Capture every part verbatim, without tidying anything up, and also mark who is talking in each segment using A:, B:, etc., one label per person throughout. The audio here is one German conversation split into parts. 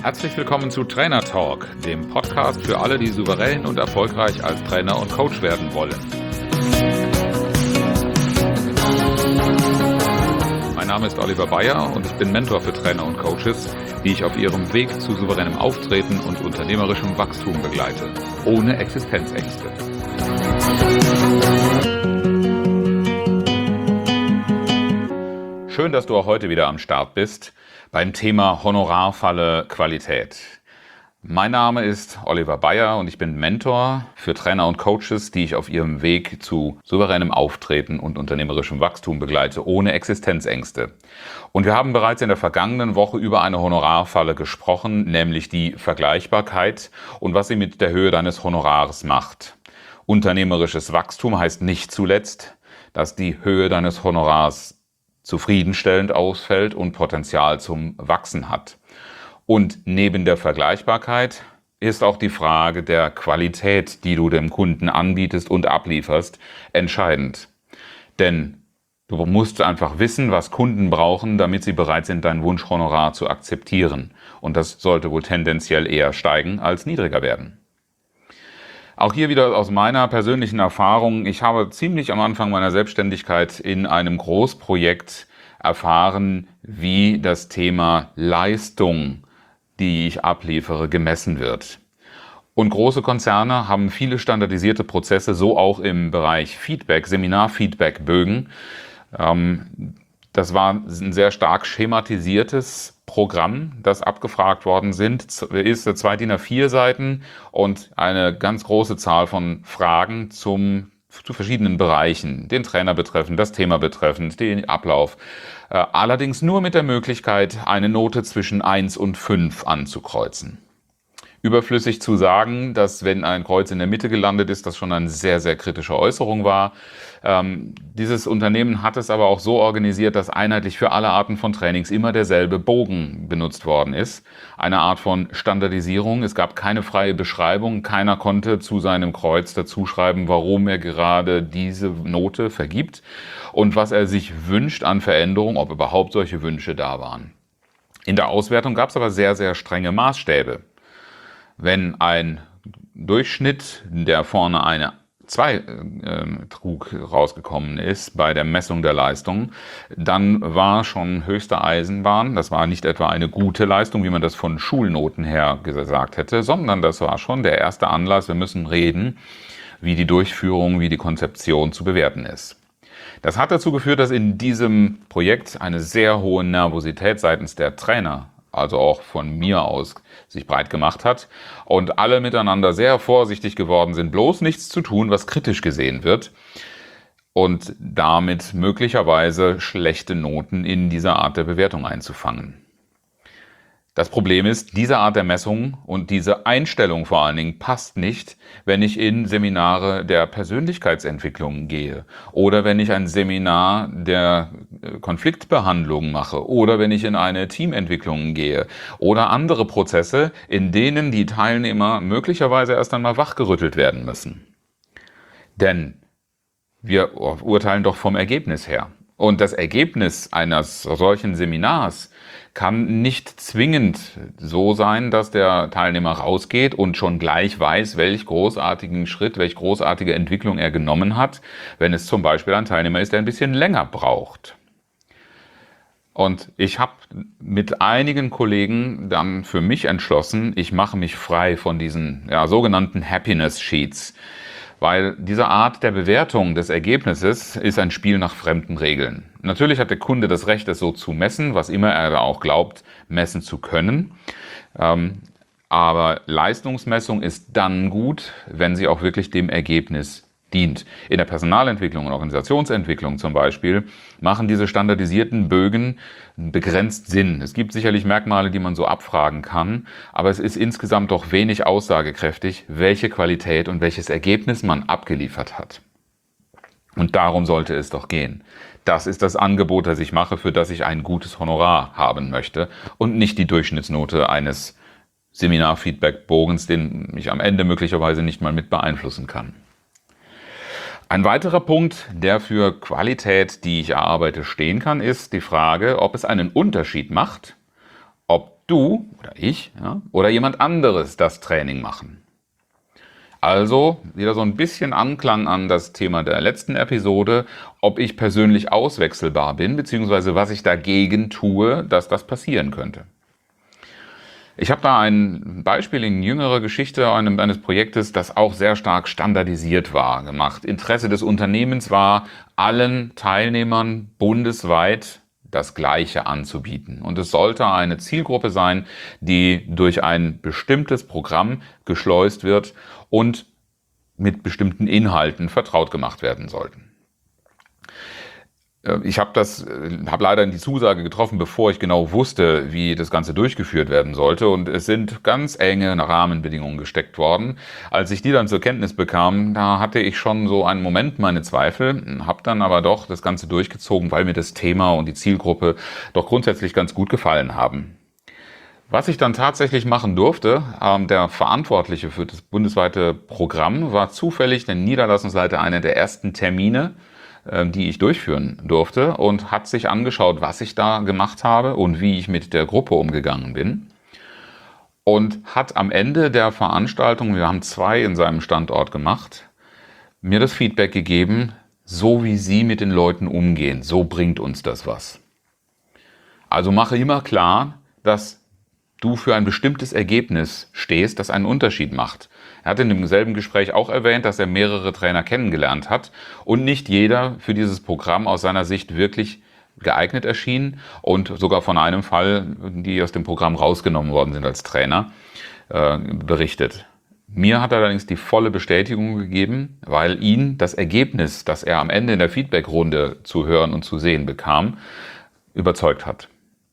A: Herzlich willkommen zu Trainer Talk, dem Podcast für alle, die souverän und erfolgreich als Trainer und Coach werden wollen. Mein Name ist Oliver Bayer und ich bin Mentor für Trainer und Coaches, die ich auf ihrem Weg zu souveränem Auftreten und unternehmerischem Wachstum begleite, ohne Existenzängste. Schön, dass du auch heute wieder am Start bist beim Thema Honorarfalle Qualität. Mein Name ist Oliver Bayer und ich bin Mentor für Trainer und Coaches, die ich auf ihrem Weg zu souveränem Auftreten und unternehmerischem Wachstum begleite, ohne Existenzängste. Und wir haben bereits in der vergangenen Woche über eine Honorarfalle gesprochen, nämlich die Vergleichbarkeit und was sie mit der Höhe deines Honorars macht. Unternehmerisches Wachstum heißt nicht zuletzt, dass die Höhe deines Honorars zufriedenstellend ausfällt und Potenzial zum Wachsen hat. Und neben der Vergleichbarkeit ist auch die Frage der Qualität, die du dem Kunden anbietest und ablieferst, entscheidend. Denn du musst einfach wissen, was Kunden brauchen, damit sie bereit sind, dein Wunschhonorar zu akzeptieren. Und das sollte wohl tendenziell eher steigen als niedriger werden. Auch hier wieder aus meiner persönlichen Erfahrung. Ich habe ziemlich am Anfang meiner Selbstständigkeit in einem Großprojekt erfahren, wie das Thema Leistung, die ich abliefere, gemessen wird. Und große Konzerne haben viele standardisierte Prozesse, so auch im Bereich Feedback, Seminar-Feedback-Bögen. Das war ein sehr stark schematisiertes Programm, das abgefragt worden sind, ist zwei DIN A vier Seiten und eine ganz große Zahl von Fragen zum, zu verschiedenen Bereichen, den Trainer betreffend, das Thema betreffend, den Ablauf. Allerdings nur mit der Möglichkeit, eine Note zwischen eins und fünf anzukreuzen. Überflüssig zu sagen, dass wenn ein Kreuz in der Mitte gelandet ist, das schon eine sehr, sehr kritische Äußerung war. Ähm, dieses Unternehmen hat es aber auch so organisiert, dass einheitlich für alle Arten von Trainings immer derselbe Bogen benutzt worden ist. Eine Art von Standardisierung. Es gab keine freie Beschreibung. Keiner konnte zu seinem Kreuz dazuschreiben, warum er gerade diese Note vergibt und was er sich wünscht an Veränderung, ob überhaupt solche Wünsche da waren. In der Auswertung gab es aber sehr, sehr strenge Maßstäbe. Wenn ein Durchschnitt, der vorne eine zwei äh, trug, rausgekommen ist bei der Messung der Leistung, dann war schon höchste Eisenbahn. Das war nicht etwa eine gute Leistung, wie man das von Schulnoten her gesagt hätte, sondern das war schon der erste Anlass. Wir müssen reden, wie die Durchführung, wie die Konzeption zu bewerten ist. Das hat dazu geführt, dass in diesem Projekt eine sehr hohe Nervosität seitens der Trainer, also auch von mir aus, sich breit gemacht hat und alle miteinander sehr vorsichtig geworden sind, bloß nichts zu tun, was kritisch gesehen wird und damit möglicherweise schlechte Noten in dieser Art der Bewertung einzufangen. Das Problem ist, diese Art der Messung und diese Einstellung vor allen Dingen passt nicht, wenn ich in Seminare der Persönlichkeitsentwicklung gehe oder wenn ich ein Seminar der Konfliktbehandlung mache oder wenn ich in eine Teamentwicklung gehe oder andere Prozesse, in denen die Teilnehmer möglicherweise erst einmal wachgerüttelt werden müssen. Denn wir urteilen doch vom Ergebnis her. Und das Ergebnis eines solchen Seminars kann nicht zwingend so sein, dass der Teilnehmer rausgeht und schon gleich weiß, welch großartigen Schritt, welch großartige Entwicklung er genommen hat, wenn es zum Beispiel ein Teilnehmer ist, der ein bisschen länger braucht. Und ich habe mit einigen Kollegen dann für mich entschlossen, ich mache mich frei von diesen ja, sogenannten Happiness Sheets. Weil diese Art der Bewertung des Ergebnisses ist ein Spiel nach fremden Regeln. Natürlich hat der Kunde das Recht, es so zu messen, was immer er auch glaubt, messen zu können. Ähm, aber Leistungsmessung ist dann gut, wenn sie auch wirklich dem Ergebnis dient. In der Personalentwicklung und Organisationsentwicklung zum Beispiel machen diese standardisierten Bögen begrenzt Sinn. Es gibt sicherlich Merkmale, die man so abfragen kann, aber es ist insgesamt doch wenig aussagekräftig, welche Qualität und welches Ergebnis man abgeliefert hat. Und darum sollte es doch gehen. Das ist das Angebot, das ich mache, für das ich ein gutes Honorar haben möchte und nicht die Durchschnittsnote eines Seminar-Feedback-Bogens, den ich am Ende möglicherweise nicht mal mit beeinflussen kann. Ein weiterer Punkt, der für Qualität, die ich erarbeite, stehen kann, ist die Frage, ob es einen Unterschied macht, ob du oder ich, ja, oder jemand anderes das Training machen. Also wieder so ein bisschen Anklang an das Thema der letzten Episode, ob ich persönlich auswechselbar bin, beziehungsweise was ich dagegen tue, dass das passieren könnte. Ich habe da ein Beispiel in jüngerer Geschichte eines Projektes, das auch sehr stark standardisiert war, gemacht. Interesse des Unternehmens war, allen Teilnehmern bundesweit das Gleiche anzubieten. Und es sollte eine Zielgruppe sein, die durch ein bestimmtes Programm geschleust wird und mit bestimmten Inhalten vertraut gemacht werden sollten. Ich habe das, habe leider die Zusage getroffen, bevor ich genau wusste, wie das Ganze durchgeführt werden sollte. Und es sind ganz enge Rahmenbedingungen gesteckt worden. Als ich die dann zur Kenntnis bekam, da hatte ich schon so einen Moment meine Zweifel, habe dann aber doch das Ganze durchgezogen, weil mir das Thema und die Zielgruppe doch grundsätzlich ganz gut gefallen haben. Was ich dann tatsächlich machen durfte, ähm, der Verantwortliche für das bundesweite Programm war zufällig der Niederlassungsleiter einer der ersten Termine, die ich durchführen durfte, und hat sich angeschaut, was ich da gemacht habe und wie ich mit der Gruppe umgegangen bin. Und hat am Ende der Veranstaltung, wir haben zwei in seinem Standort gemacht, mir das Feedback gegeben, so wie Sie mit den Leuten umgehen, so bringt uns das was. Also mache immer klar, dass du für ein bestimmtes Ergebnis stehst, das einen Unterschied macht. Er hat in demselben Gespräch auch erwähnt, dass er mehrere Trainer kennengelernt hat und nicht jeder für dieses Programm aus seiner Sicht wirklich geeignet erschien und sogar von einem Fall, die aus dem Programm rausgenommen worden sind als Trainer, äh, berichtet. Mir hat er allerdings die volle Bestätigung gegeben, weil ihn das Ergebnis, das er am Ende in der Feedbackrunde zu hören und zu sehen bekam, überzeugt hat.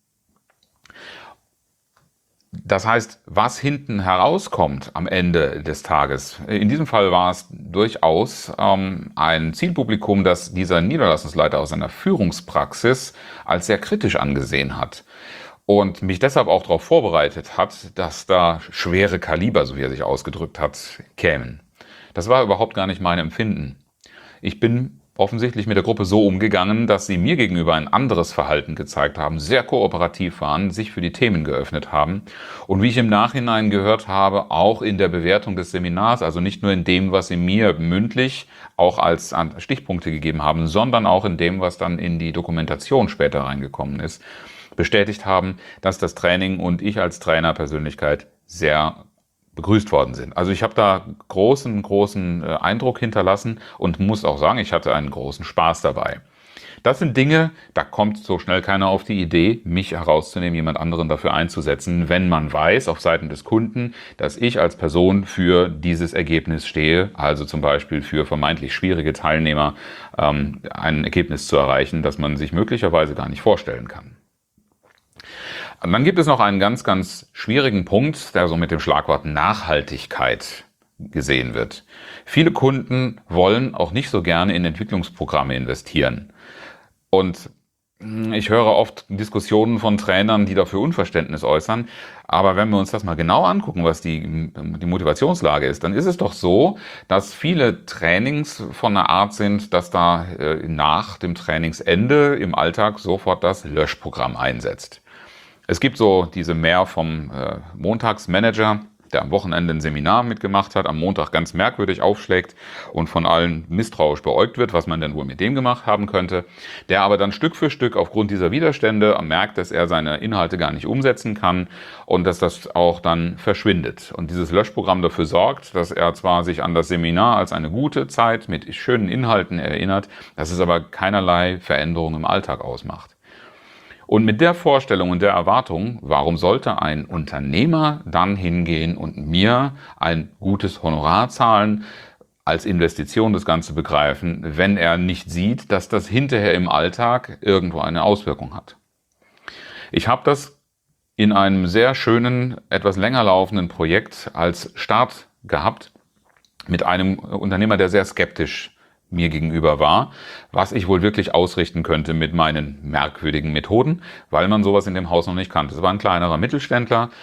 A: Das heißt, was hinten herauskommt am Ende des Tages, in diesem Fall war es durchaus ähm, ein Zielpublikum, das dieser Niederlassungsleiter aus seiner Führungspraxis als sehr kritisch angesehen hat und mich deshalb auch darauf vorbereitet hat, dass da schwere Kaliber, so wie er sich ausgedrückt hat, kämen. Das war überhaupt gar nicht mein Empfinden. Ich bin offensichtlich mit der Gruppe so umgegangen, dass sie mir gegenüber ein anderes Verhalten gezeigt haben, sehr kooperativ waren, sich für die Themen geöffnet haben und wie ich im Nachhinein gehört habe, auch in der Bewertung des Seminars, also nicht nur in dem, was sie mir mündlich auch als Stichpunkte gegeben haben, sondern auch in dem, was dann in die Dokumentation später reingekommen ist, bestätigt haben, dass das Training und ich als Trainerpersönlichkeit sehr begrüßt worden sind. Also ich habe da großen, großen Eindruck hinterlassen und muss auch sagen, ich hatte einen großen Spaß dabei. Das sind Dinge, da kommt so schnell keiner auf die Idee, mich herauszunehmen, jemand anderen dafür einzusetzen, wenn man weiß, auf Seiten des Kunden, dass ich als Person für dieses Ergebnis stehe, also zum Beispiel für vermeintlich schwierige Teilnehmer ähm, ein Ergebnis zu erreichen, das man sich möglicherweise gar nicht vorstellen kann. Und dann gibt es noch einen ganz, ganz schwierigen Punkt, der so mit dem Schlagwort Nachhaltigkeit gesehen wird. Viele Kunden wollen auch nicht so gerne in Entwicklungsprogramme investieren. Und ich höre oft Diskussionen von Trainern, die dafür Unverständnis äußern. Aber wenn wir uns das mal genau angucken, was die, die Motivationslage ist, dann ist es doch so, dass viele Trainings von einer Art sind, dass da äh, nach dem Trainingsende im Alltag sofort das Löschprogramm einsetzt. Es gibt so diese Mehr vom äh, Montagsmanager, der am Wochenende ein Seminar mitgemacht hat, am Montag ganz merkwürdig aufschlägt und von allen misstrauisch beäugt wird, was man denn wohl mit dem gemacht haben könnte, der aber dann Stück für Stück aufgrund dieser Widerstände merkt, dass er seine Inhalte gar nicht umsetzen kann und dass das auch dann verschwindet. Und dieses Löschprogramm dafür sorgt, dass er zwar sich an das Seminar als eine gute Zeit mit schönen Inhalten erinnert, dass es aber keinerlei Veränderung im Alltag ausmacht. Und mit der Vorstellung und der Erwartung, warum sollte ein Unternehmer dann hingehen und mir ein gutes Honorar zahlen, als Investition das Ganze begreifen, wenn er nicht sieht, dass das hinterher im Alltag irgendwo eine Auswirkung hat. Ich habe das in einem sehr schönen, etwas länger laufenden Projekt als Start gehabt mit einem Unternehmer, der sehr skeptisch mir gegenüber war, was ich wohl wirklich ausrichten könnte mit meinen merkwürdigen Methoden, weil man sowas in dem Haus noch nicht kannte. Es war ein kleinerer Mittelständler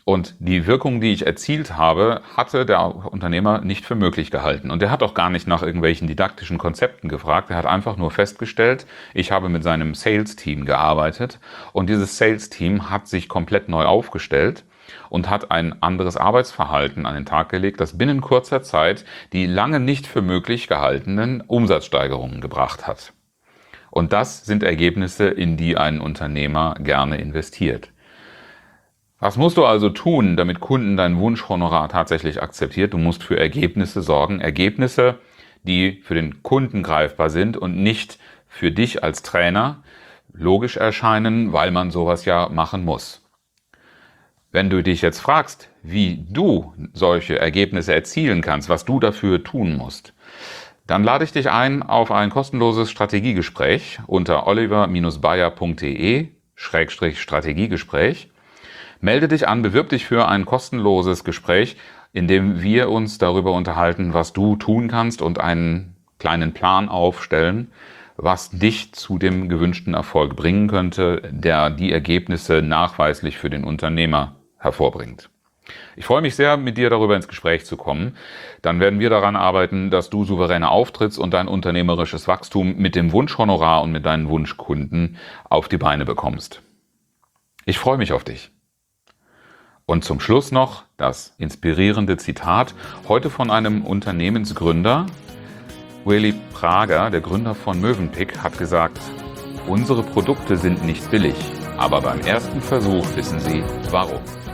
A: Und die Wirkung, die ich erzielt habe, hatte der Unternehmer nicht für möglich gehalten. Und er hat auch gar nicht nach irgendwelchen didaktischen Konzepten gefragt. Er hat einfach nur festgestellt, ich habe mit seinem Sales-Team gearbeitet und dieses Sales-Team hat sich komplett neu aufgestellt und hat ein anderes Arbeitsverhalten an den Tag gelegt, das binnen kurzer Zeit die lange nicht für möglich gehaltenen Umsatzsteigerungen gebracht hat. Und das sind Ergebnisse, in die ein Unternehmer gerne investiert. Was musst du also tun, damit Kunden dein Wunschhonorar tatsächlich akzeptiert? Du musst für Ergebnisse sorgen. Ergebnisse, die für den Kunden greifbar sind und nicht für dich als Trainer logisch erscheinen, weil man sowas ja machen muss. Wenn du dich jetzt fragst, wie du solche Ergebnisse erzielen kannst, was du dafür tun musst, dann lade ich dich ein auf ein kostenloses Strategiegespräch unter oliver bayer punkt de Schrägstrich Strategiegespräch. Melde dich an, bewirb dich für ein kostenloses Gespräch, in dem wir uns darüber unterhalten, was du tun kannst und einen kleinen Plan aufstellen, was dich zu dem gewünschten Erfolg bringen könnte, der die Ergebnisse nachweislich für den Unternehmer hervorbringt. Ich freue mich sehr, mit dir darüber ins Gespräch zu kommen. Dann werden wir daran arbeiten, dass du souveräner auftrittst und dein unternehmerisches Wachstum mit dem Wunschhonorar und mit deinen Wunschkunden auf die Beine bekommst. Ich freue mich auf dich. Und zum Schluss noch das inspirierende Zitat, heute von einem Unternehmensgründer. Willy Prager, der Gründer von Mövenpick, hat gesagt, unsere Produkte sind nicht billig, aber beim ersten Versuch wissen sie, warum.